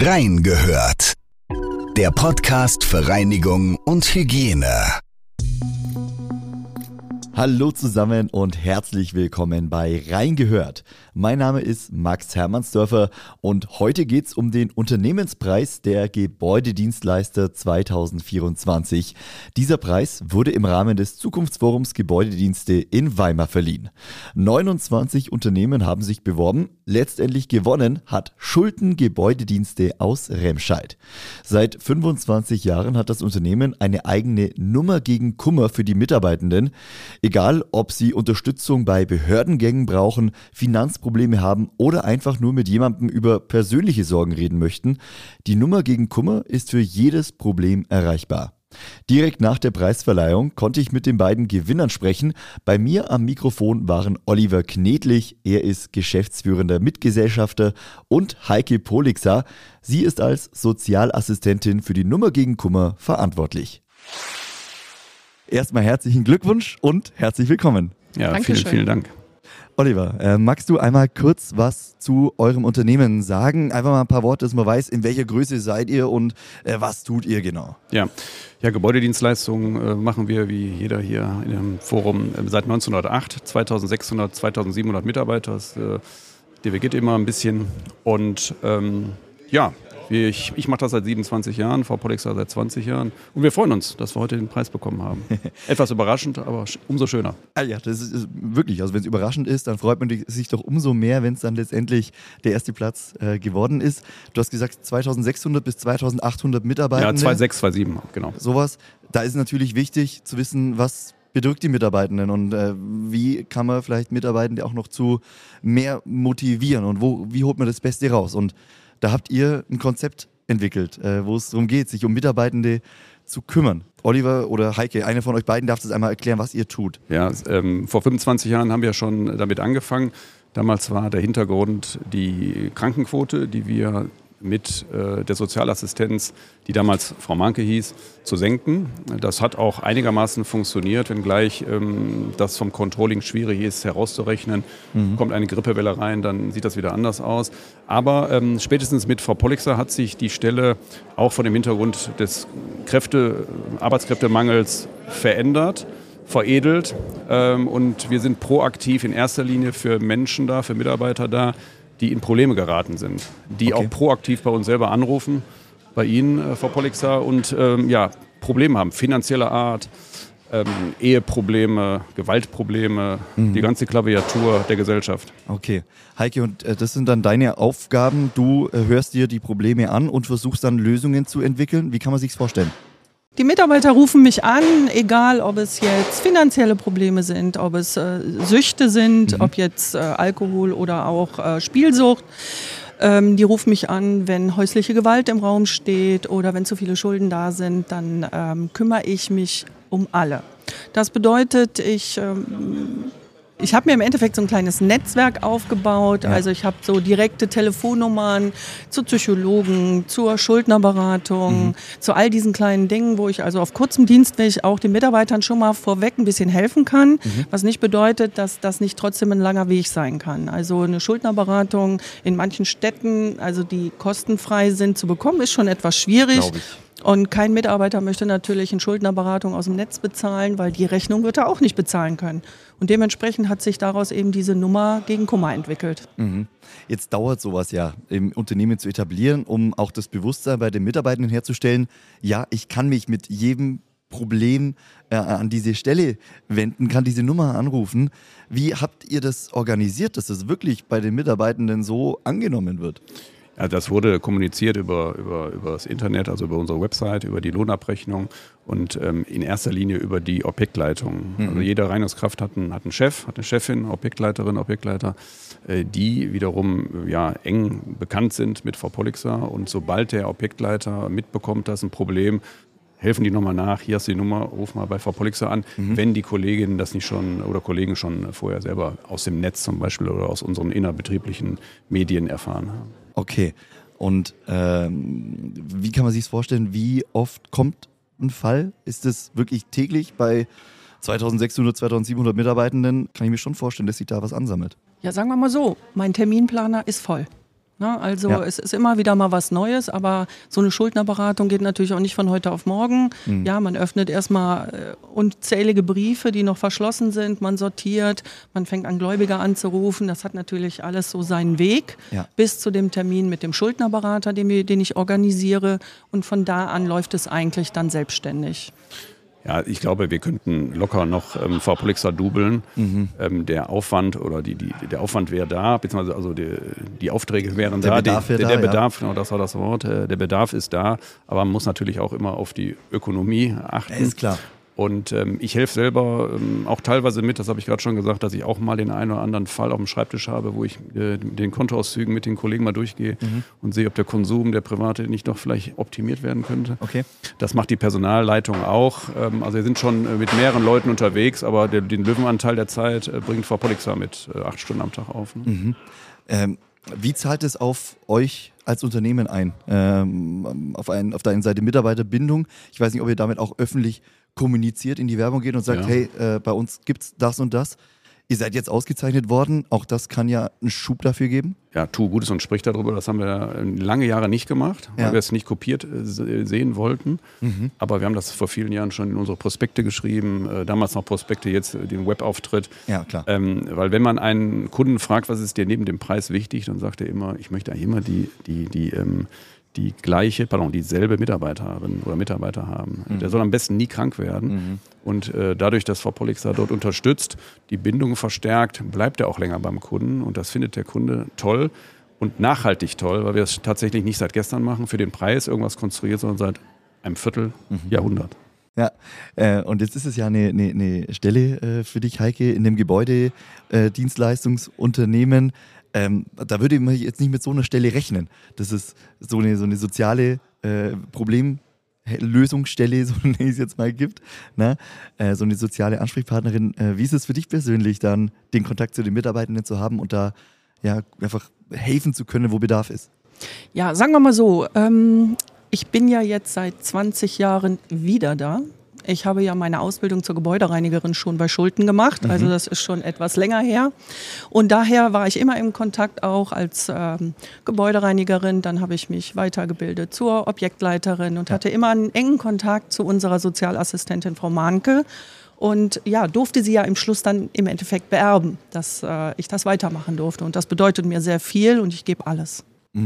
Reingehört. Der Podcast für Reinigung und Hygiene. Hallo zusammen und herzlich willkommen bei Reingehört. Mein Name ist Max Hermannsdörfer und heute geht's um den Unternehmenspreis der Gebäudedienstleister 2024. Dieser Preis wurde im Rahmen des Zukunftsforums Gebäudedienste in Weimar verliehen. 29 Unternehmen haben sich beworben. Letztendlich gewonnen hat Schulten Gebäudedienste aus Remscheid. Seit 25 Jahren hat das Unternehmen eine eigene Nummer gegen Kummer für die Mitarbeitenden. Egal, ob sie Unterstützung bei Behördengängen brauchen, Finanzprobleme haben oder einfach nur mit jemandem über persönliche Sorgen reden möchten, die Nummer gegen Kummer ist für jedes Problem erreichbar. Direkt nach der Preisverleihung konnte ich mit den beiden Gewinnern sprechen. Bei mir am Mikrofon waren Oliver Knedlich, er ist geschäftsführender Mitgesellschafter, und Heike Polixer. Sie ist als Sozialassistentin für die Nummer gegen Kummer verantwortlich. Erstmal herzlichen Glückwunsch und herzlich willkommen. Ja, vielen Dank. Oliver, magst du einmal kurz was zu eurem Unternehmen sagen? Einfach mal ein paar Worte, dass man weiß, in welcher Größe seid ihr und was tut ihr genau? Ja, Gebäudedienstleistungen machen wir wie jeder hier in dem Forum seit 1908. 2600, 2700 Mitarbeiter. Das divergiert immer ein bisschen. Und ich mache das seit 27 Jahren, Frau Polixer seit 20 Jahren. Und wir freuen uns, dass wir heute den Preis bekommen haben. Etwas überraschend, aber umso schöner. Ah ja, das ist wirklich, also wenn es überraschend ist, dann freut man sich doch umso mehr, wenn es dann letztendlich der erste Platz geworden ist. Du hast gesagt 2600 bis 2800 Mitarbeitende. Ja, 2,6, 2,7, genau. Sowas. Da ist es natürlich wichtig zu wissen, was bedrückt die Mitarbeitenden und wie kann man vielleicht Mitarbeitende auch noch zu mehr motivieren und wie holt man das Beste raus? Und da habt ihr ein Konzept entwickelt, wo es darum geht, sich um Mitarbeitende zu kümmern. Oliver oder Heike, einer von euch beiden darf das einmal erklären, was ihr tut. Ja, vor 25 Jahren haben wir schon damit angefangen. Damals war der Hintergrund die Krankenquote, die wir mit der Sozialassistenz, die damals Frau Manke hieß, zu senken. Das hat auch einigermaßen funktioniert, wenngleich das vom Controlling schwierig ist herauszurechnen. Kommt eine Grippewelle rein, dann sieht das wieder anders aus. Aber spätestens mit Frau Polixer hat sich die Stelle auch von dem Hintergrund des Arbeitskräftemangels verändert, veredelt. Und wir sind proaktiv in erster Linie für Menschen da, für Mitarbeiter da, die in Probleme geraten sind, die auch proaktiv bei uns selber anrufen, bei Ihnen, Frau Polixer, und Probleme haben, finanzieller Art, Eheprobleme, Gewaltprobleme, die ganze Klaviatur der Gesellschaft. Okay. Heike, und das sind dann deine Aufgaben. Du hörst dir die Probleme an und versuchst dann Lösungen zu entwickeln. Wie kann man sich das vorstellen? Die Mitarbeiter rufen mich an, egal ob es jetzt finanzielle Probleme sind, ob es Süchte sind, ob jetzt Alkohol oder auch Spielsucht. Die rufen mich an, wenn häusliche Gewalt im Raum steht oder wenn zu viele Schulden da sind, dann kümmere ich mich um alle. Das bedeutet, ich habe mir im Endeffekt so ein kleines Netzwerk aufgebaut. Ja. Also ich habe so direkte Telefonnummern zu Psychologen, zur Schuldnerberatung, zu all diesen kleinen Dingen, wo ich also auf kurzem Dienstweg auch den Mitarbeitern schon mal vorweg ein bisschen helfen kann. Was nicht bedeutet, dass das nicht trotzdem ein langer Weg sein kann. Also eine Schuldnerberatung in manchen Städten, also die kostenfrei sind zu bekommen, ist schon etwas schwierig. Glaube ich. Und kein Mitarbeiter möchte natürlich eine Schuldnerberatung aus dem Netz bezahlen, weil die Rechnung wird er auch nicht bezahlen können. Und dementsprechend hat sich daraus eben diese Nummer gegen Kummer entwickelt. Jetzt dauert sowas ja im Unternehmen zu etablieren, um auch das Bewusstsein bei den Mitarbeitenden herzustellen, ja, ich kann mich mit jedem Problem an diese Stelle wenden, kann diese Nummer anrufen. Wie habt ihr das organisiert, dass das wirklich bei den Mitarbeitenden so angenommen wird? Ja, das wurde kommuniziert über das Internet, also über unsere Website, über die Lohnabrechnung und in erster Linie über die Objektleitung. Also jede Reinigungskraft hat einen Chef, hat eine Chefin, Objektleiterin, Objektleiter, die wiederum eng bekannt sind mit Frau Polixer. Und sobald der Objektleiter mitbekommt, dass ein Problem, helfen die nochmal nach, hier hast du die Nummer, ruf mal bei Frau Polixer an, wenn die Kolleginnen das nicht schon oder Kollegen schon vorher selber aus dem Netz zum Beispiel oder aus unseren innerbetrieblichen Medien erfahren haben. Okay, und wie kann man sich das vorstellen, wie oft kommt ein Fall? Ist es wirklich täglich bei 2600, 2700 Mitarbeitenden? Kann ich mir schon vorstellen, dass sich da was ansammelt. Ja, sagen wir mal so, mein Terminplaner ist voll. Ne? Also es ist immer wieder mal was Neues, aber so eine Schuldnerberatung geht natürlich auch nicht von heute auf morgen. Ja, man öffnet erstmal unzählige Briefe, die noch verschlossen sind, man sortiert, man fängt an, Gläubiger anzurufen. Das hat natürlich alles so seinen Weg bis zu dem Termin mit dem Schuldnerberater, den ich organisiere. Und von da an läuft es eigentlich dann selbstständig. Ja, ich glaube, wir könnten locker noch Frau Polixer dubeln. Der Aufwand oder der Aufwand wäre da, beziehungsweise also die Aufträge wären da. Der Bedarf, genau, das war das Wort. Der Bedarf ist da, aber man muss natürlich auch immer auf die Ökonomie achten. Ist klar. Und ich helfe selber auch teilweise mit, das habe ich gerade schon gesagt, dass ich auch mal den einen oder anderen Fall auf dem Schreibtisch habe, wo ich den Kontoauszügen mit den Kollegen mal durchgehe und sehe, ob der Konsum, der private, nicht doch vielleicht optimiert werden könnte. Okay. Das macht die Personalleitung auch. Also wir sind schon mit mehreren Leuten unterwegs, aber den Löwenanteil der Zeit bringt Frau Polixer mit 8 Stunden am Tag auf. Ne? Wie zahlt es auf euch als Unternehmen ein? Auf der einen Seite Mitarbeiterbindung. Ich weiß nicht, ob ihr damit auch öffentlich kommuniziert, in die Werbung geht und sagt, hey, bei uns gibt's das und das. Ihr seid jetzt ausgezeichnet worden. Auch das kann ja einen Schub dafür geben. Ja, tu Gutes und sprich darüber. Das haben wir lange Jahre nicht gemacht, weil wir es nicht kopiert sehen wollten. Aber wir haben das vor vielen Jahren schon in unsere Prospekte geschrieben. Damals noch Prospekte, jetzt den Webauftritt. Ja, klar. Weil wenn man einen Kunden fragt, was ist dir neben dem Preis wichtig, dann sagt er immer, ich möchte eigentlich immer dieselbe Mitarbeiterin oder Mitarbeiter haben. Der soll am besten nie krank werden. Und dadurch, dass Frau Polixer dort unterstützt, die Bindung verstärkt, bleibt er auch länger beim Kunden. Und das findet der Kunde toll und nachhaltig toll, weil wir es tatsächlich nicht seit gestern machen, für den Preis irgendwas konstruiert, sondern seit einem Vierteljahrhundert. Ja, und jetzt ist es ja eine Stelle für dich, Heike, in dem Gebäudedienstleistungsunternehmen. Da würde man jetzt nicht mit so einer Stelle rechnen. Das ist so eine soziale Problemlösungsstelle, so nenne ich es jetzt mal, gibt. Ne? So eine soziale Ansprechpartnerin. Wie ist es für dich persönlich, dann den Kontakt zu den Mitarbeitenden zu haben und da einfach helfen zu können, wo Bedarf ist? Ja, sagen wir mal so, ich bin ja jetzt seit 20 Jahren wieder da. Ich habe ja meine Ausbildung zur Gebäudereinigerin schon bei Schulten gemacht, also das ist schon etwas länger her. Und daher war ich immer im Kontakt auch als Gebäudereinigerin. Dann habe ich mich weitergebildet zur Objektleiterin und hatte immer einen engen Kontakt zu unserer Sozialassistentin Frau Mahnke. Und ja, durfte sie ja im Schluss dann im Endeffekt beerben, dass ich das weitermachen durfte. Und das bedeutet mir sehr viel und ich gebe alles.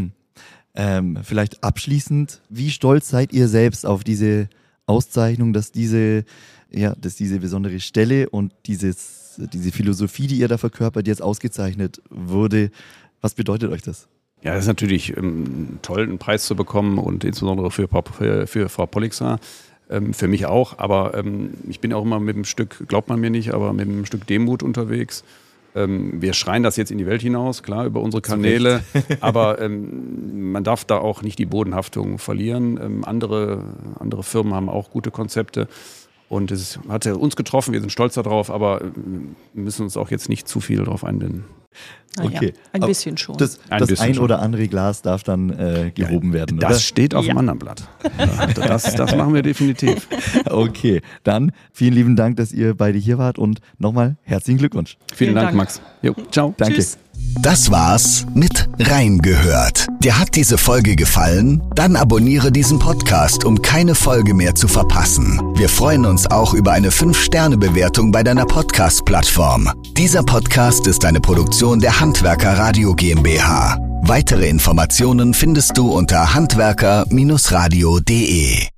Vielleicht abschließend, wie stolz seid ihr selbst auf diese Auszeichnung, dass diese besondere Stelle und diese Philosophie, die ihr da verkörpert, jetzt ausgezeichnet wurde? Was bedeutet euch das? Ja, das ist natürlich toll, einen Preis zu bekommen und insbesondere für Frau Polixer. Für mich auch, aber ich bin auch immer mit einem Stück, glaubt man mir nicht, aber mit einem Stück Demut unterwegs. Wir schreien das jetzt in die Welt hinaus, klar, über unsere Kanäle, aber man darf da auch nicht die Bodenhaftung verlieren. Andere Firmen haben auch gute Konzepte und es hat uns getroffen, wir sind stolz darauf, aber wir müssen uns auch jetzt nicht zu viel darauf einbinden. Okay. Ja, ein bisschen schon. Das ein oder andere Glas darf dann gehoben werden, das oder? Steht auf dem anderen Blatt. Das machen wir definitiv. Okay, dann vielen lieben Dank, dass ihr beide hier wart und nochmal herzlichen Glückwunsch. Vielen Dank, Max. Jo, ciao. Danke. Tschüss. Das war's mit Reingehört. Dir hat diese Folge gefallen? Dann abonniere diesen Podcast, um keine Folge mehr zu verpassen. Wir freuen uns auch über eine 5-Sterne-Bewertung bei deiner Podcast-Plattform. Dieser Podcast ist eine Produktion der Handwerker Radio GmbH. Weitere Informationen findest du unter handwerker-radio.de.